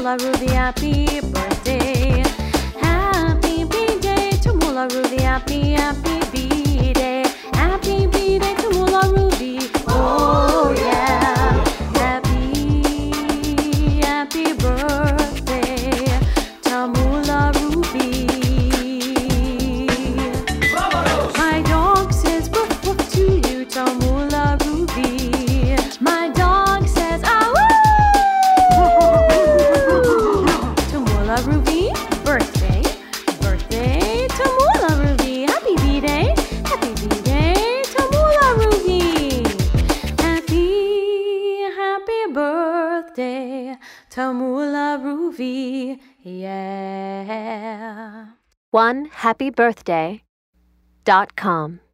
Mula Ruby, happy birthday. Happy B-Day to Mula Ruby, happy B-Day. Happy B-Day to Mula Ruby. Oh yeah. Happy birthday to Mula Ruby. My dog says woof woof to you, to Mula Ruby. My dog says ah woo. To Mula Ruby, birthday to Mula Ruby. Happy B-Day to Mula Ruby. Happy birthday to Mula Ruby. Yeah. OneHappyBirthday.com